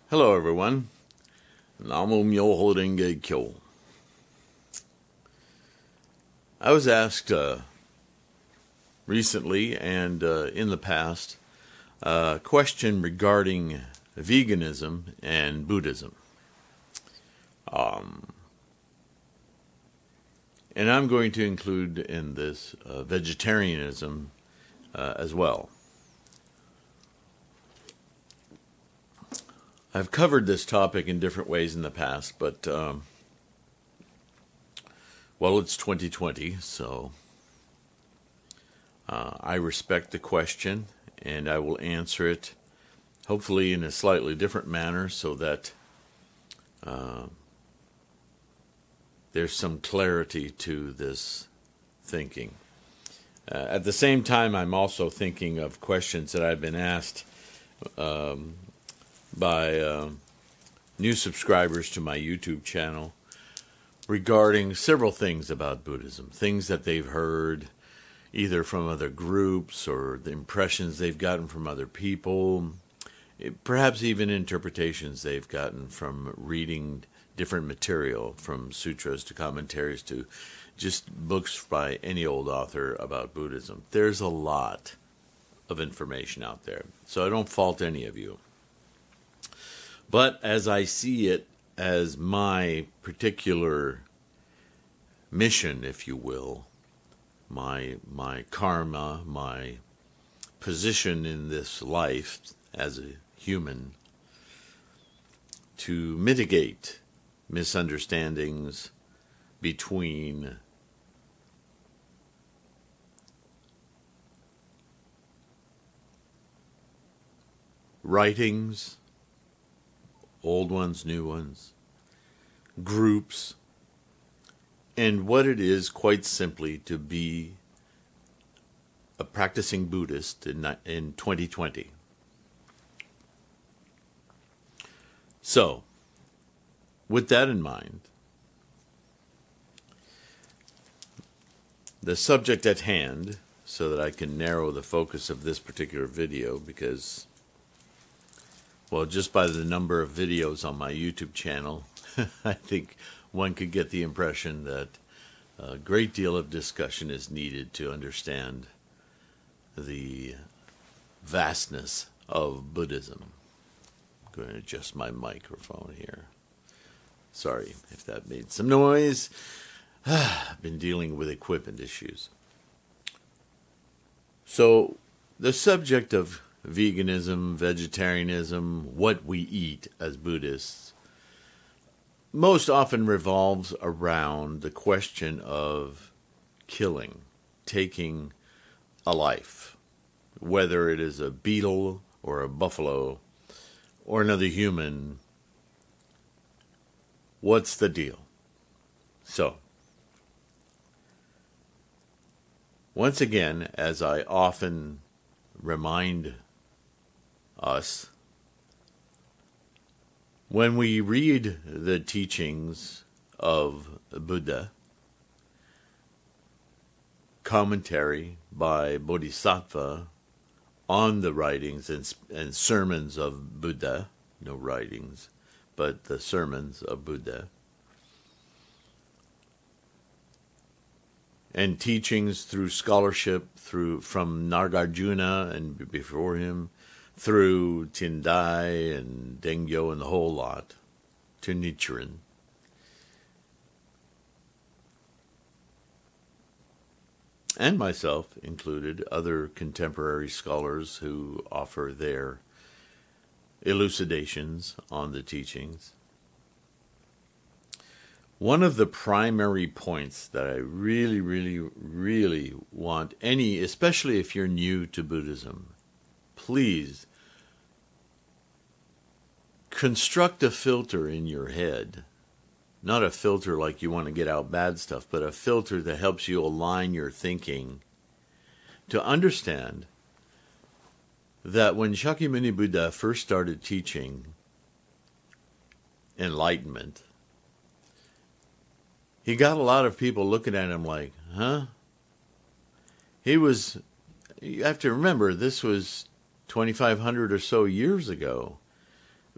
Hello, everyone. Namo Myoho Renge Kyo. I was asked recently and in the past a question regarding veganism and Buddhism. And I'm going to include in this vegetarianism as well. I've covered this topic in different ways in the past, but, it's 2020, so I respect the question, and I will answer it, hopefully in a slightly different manner, so that there's some clarity to this thinking. At the same time, I'm also thinking of questions that I've been asked by new subscribers to my YouTube channel regarding several things about Buddhism, things that they've heard either from other groups or the impressions they've gotten from other people, perhaps even interpretations they've gotten from reading different material, from sutras to commentaries to just books by any old author about Buddhism. There's a lot of information out there, so I don't fault any of you. But as I see it as my particular mission, if you will, my karma, my position in this life as a human, to mitigate misunderstandings between writings, old ones, new ones, groups, and what it is, quite simply, to be a practicing Buddhist in 2020. So, with that in mind, the subject at hand, so that I can narrow the focus of this particular video, because just by the number of videos on my YouTube channel, I think one could get the impression that a great deal of discussion is needed to understand the vastness of Buddhism. I'm going to adjust my microphone here. Sorry if that made some noise. I've been dealing with equipment issues. So, the subject of veganism, vegetarianism, what we eat as Buddhists, most often revolves around the question of killing, taking a life, whether it is a beetle or a buffalo or another human. What's the deal? So, once again, as I often remind us, when we read the teachings of Buddha, commentary by Bodhisattva on the writings and sermons of Buddha, no writings, but the sermons of Buddha, and teachings through scholarship from Nagarjuna and before him, through Tendai and Dengyo and the whole lot, to Nichiren. And myself included, other contemporary scholars who offer their elucidations on the teachings. One of the primary points that I really, really, really want especially if you're new to Buddhism, please construct a filter in your head. Not a filter like you want to get out bad stuff, but a filter that helps you align your thinking to understand that when Shakyamuni Buddha first started teaching enlightenment, he got a lot of people looking at him like, huh? You have to remember, this was 2,500 or so years ago.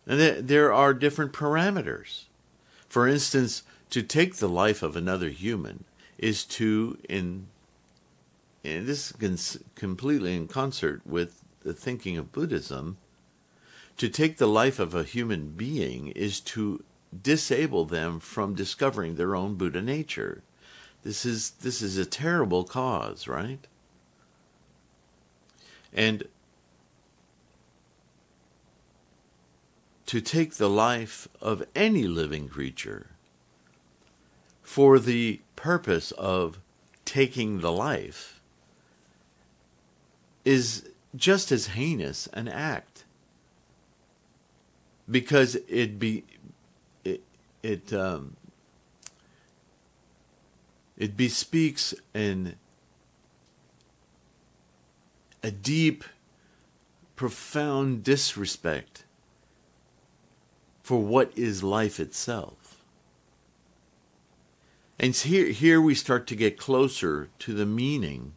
And there are different parameters. For instance, to take the life of another human is to, and this is completely in concert with the thinking of Buddhism, to take the life of a human being is to disable them from discovering their own Buddha nature. This is a terrible cause, right? And to take the life of any living creature for the purpose of taking the life is just as heinous an act, because it bespeaks a deep, profound disrespect for what is life itself. And here we start to get closer to the meaning.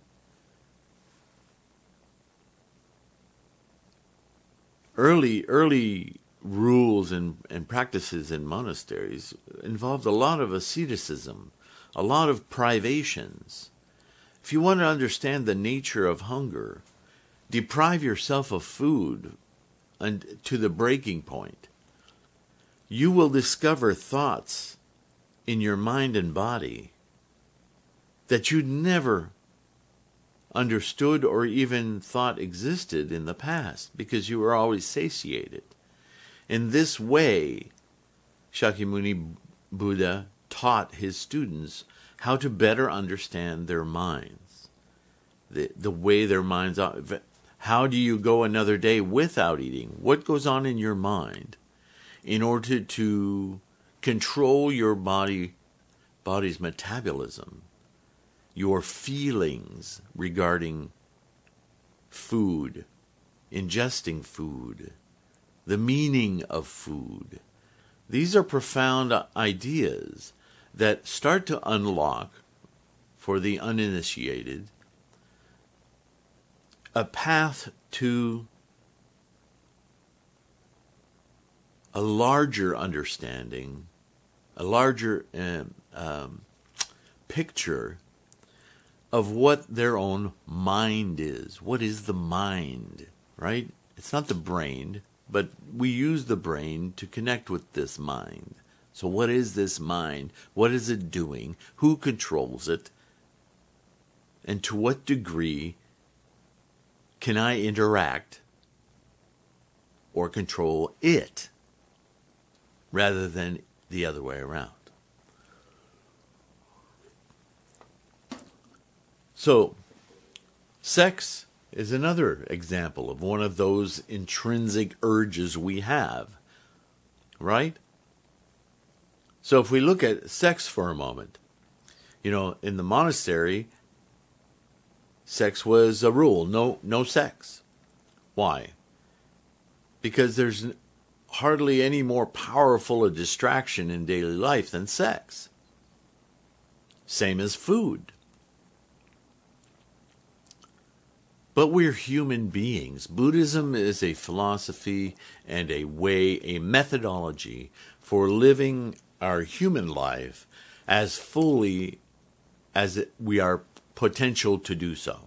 Early rules and practices in monasteries involved a lot of asceticism, a lot of privations. If you want to understand the nature of hunger, deprive yourself of food and to the breaking point. You will discover thoughts in your mind and body that you'd never understood or even thought existed in the past, because you were always satiated. In this way, Shakyamuni Buddha taught his students how to better understand their minds, the way their minds are. How do you go another day without eating? What goes on in your mind in order to control your body's metabolism, your feelings regarding food, ingesting food, the meaning of food. These are profound ideas that start to unlock, for the uninitiated, a path to a larger understanding, a larger picture of what their own mind is. What is the mind, right? It's not the brain, but we use the brain to connect with this mind. So what is this mind? What is it doing? Who controls it? And to what degree can I interact or control it rather than the other way around? So, sex is another example of one of those intrinsic urges we have, right? So if we look at sex for a moment, in the monastery, sex was a rule, no sex. Why? Because there's hardly any more powerful a distraction in daily life than sex. Same as food. But we're human beings. Buddhism is a philosophy and a way, a methodology for living our human life as fully as we are potential to do so.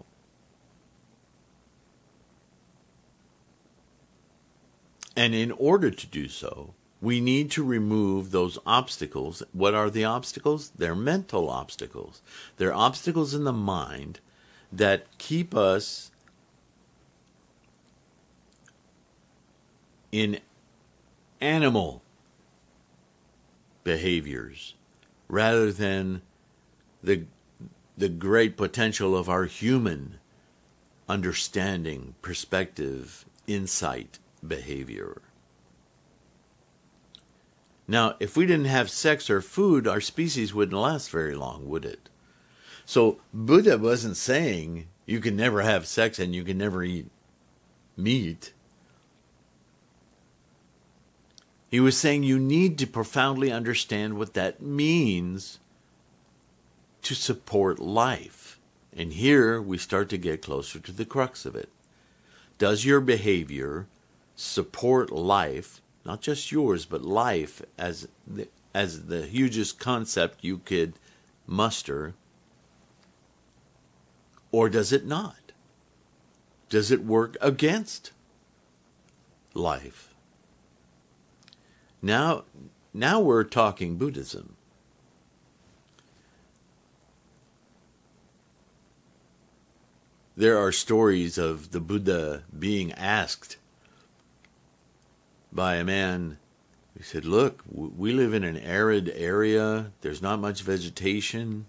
And in order to do so, we need to remove those obstacles. What are the obstacles? They're mental obstacles. They're obstacles in the mind that keep us in animal behaviors rather than the great potential of our human understanding, perspective, insight, behavior. Now, if we didn't have sex or food, our species wouldn't last very long, would it? So Buddha wasn't saying you can never have sex and you can never eat meat. He was saying you need to profoundly understand what that means to support life. And here we start to get closer to the crux of it. Does your behavior support life? not just yours, but life as the hugest concept you could muster? Or does it not? Does it work against life? Now we're talking Buddhism. There are stories of the Buddha being asked by a man. He said, look, we live in an arid area. There's not much vegetation.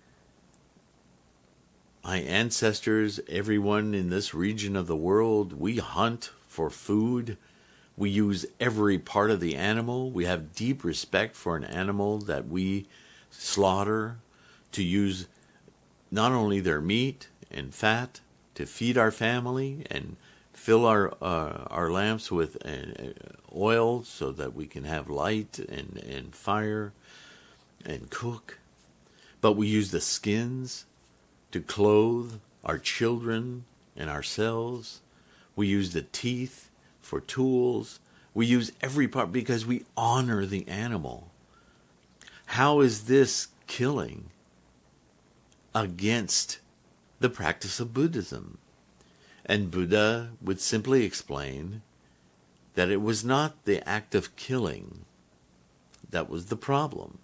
My ancestors, everyone in this region of the world, we hunt for food. We use every part of the animal. We have deep respect for an animal that we slaughter to use not only their meat and fat to feed our family and fill our lamps with oil so that we can have light and fire and cook. But we use the skins to clothe our children and ourselves. We use the teeth for tools. We use every part because we honor the animal. How is this killing against the practice of Buddhism? And Buddha would simply explain that it was not the act of killing that was the problem.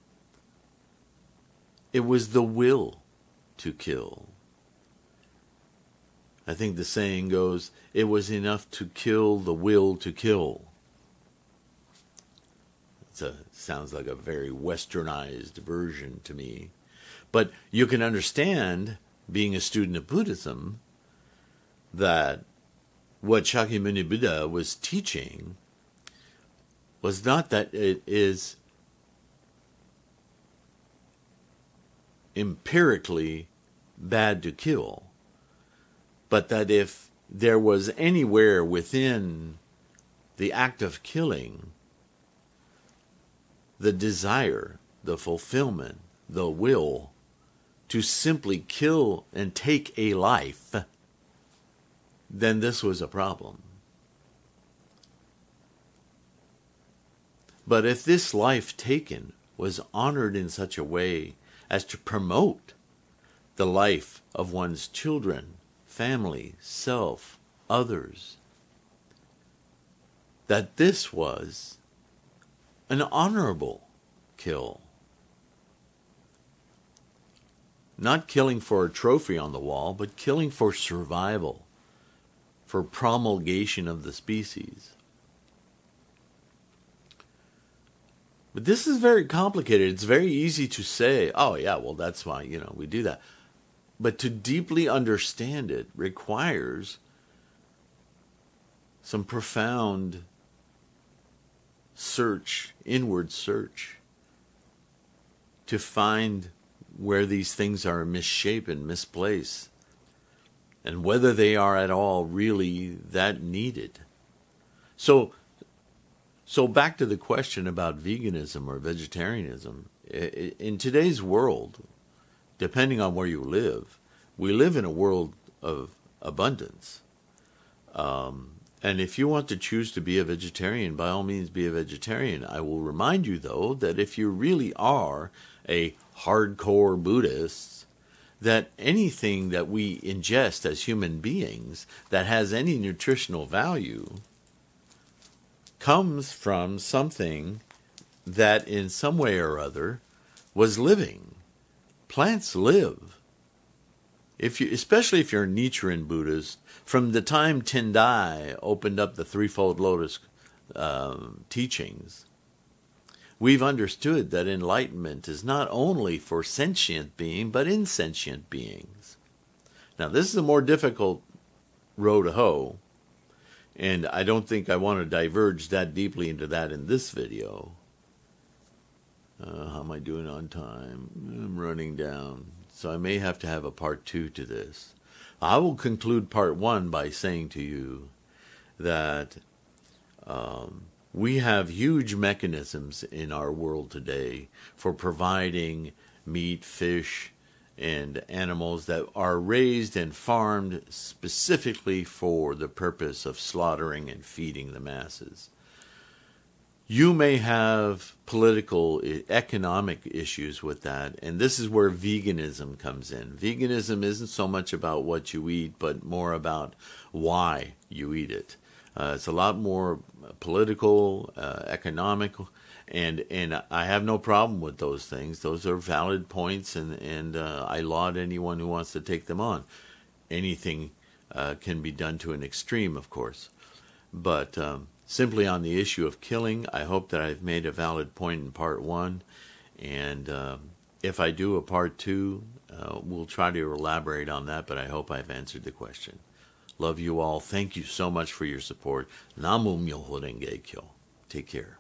It was the will to kill. I think the saying goes, it was enough to kill the will to kill. Sounds like a very westernized version to me. But you can understand, being a student of Buddhism, that what Shakyamuni Buddha was teaching was not that it is empirically bad to kill, but that if there was anywhere within the act of killing the desire, the fulfillment, the will to simply kill and take a life, then this was a problem. But if this life taken was honored in such a way as to promote the life of one's children, family, self, others, that this was an honorable kill. Not killing for a trophy on the wall, but killing for survival, for promulgation of the species. But this is very complicated. It's very easy to say, oh yeah, well that's why, we do that. But to deeply understand it requires some profound search, inward search, to find where these things are misshapen, misplaced, and whether they are at all really that needed. So back to the question about veganism or vegetarianism. In today's world, depending on where you live, we live in a world of abundance. And if you want to choose to be a vegetarian, by all means be a vegetarian. I will remind you, though, that if you really are a hardcore Buddhist, that anything that we ingest as human beings that has any nutritional value comes from something that in some way or other was living. Plants live. Especially if you're a Nichiren Buddhist, from the time Tendai opened up the Threefold Lotus teachings, we've understood that enlightenment is not only for sentient beings, but insentient beings. Now, this is a more difficult row to hoe, and I don't think I want to diverge that deeply into that in this video. How am I doing on time? I'm running down. So I may have to have a part 2 to this. I will conclude part 1 by saying to you that we have huge mechanisms in our world today for providing meat, fish, and animals that are raised and farmed specifically for the purpose of slaughtering and feeding the masses. You may have political, economic issues with that, and this is where veganism comes in. Veganism isn't so much about what you eat, but more about why you eat it. It's a lot more political, economical, and I have no problem with those things. Those are valid points, and I laud anyone who wants to take them on. Anything can be done to an extreme, of course, but simply on the issue of killing, I hope that I've made a valid point in part one, and if I do a part two, we'll try to elaborate on that, but I hope I've answered the question. Love you all. Thank you so much for your support. Namu Myoho Renge Kyo. Take care.